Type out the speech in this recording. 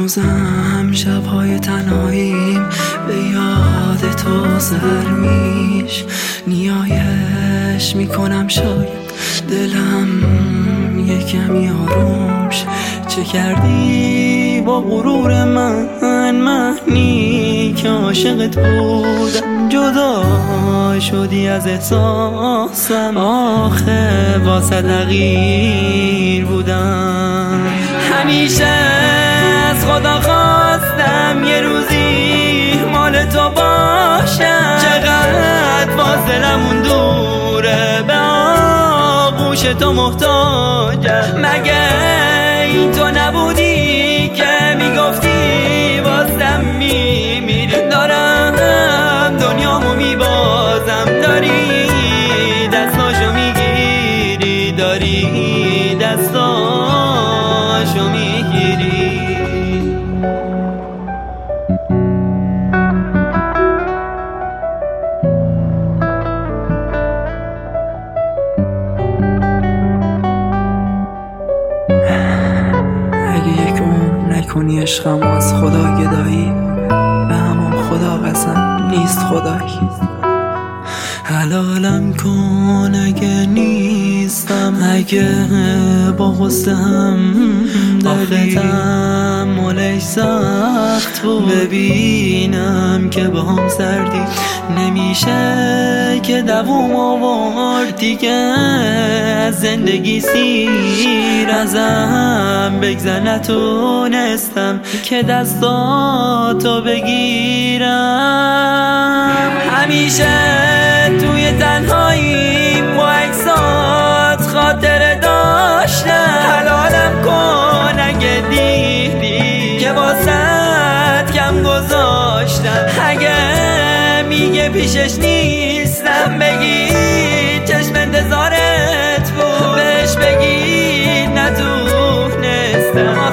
هنوزم شبهای تنهاییم به یاد تو سرمیش نیایش میکنم، شاید دلم یه کمی آرومش. چه کردی با غرور منی که عاشقت بودم، جدا شدی از احساسم، آخه واسه تغییر بودم. همیشه از خدا خواستم یه روزی مال تو باشم، چقدر فاصلمون دوره، به آغوش تو محتاجم. مگه این تو نبودی که میگفتی واسم میمیری؟ دارم دنیامو میبازم، داری دستاشو میگیری، داری دستاشو میگیری. اگه یک عمر نکنی عشقم از خدا گدایی، به همون خدا قسم نیست خدایی. حلالم کن اگه نیستم، اگه با غصه هم داری، تحملش سخت بود. ببینم که با هم سردی نمیشه که دووم آورد دیگه، از زندگی سیر ازم بگذر، نتونستم که دستاتو بگیرم. همیشه توی تنهایی با عکسات خاطره داشتم، حلالم کن اگه دیدی که واسط کم گذاشتم. اگه میگه پیشش نیستم، بگی چشم انتظارت بود، بهش بگی نتونستم.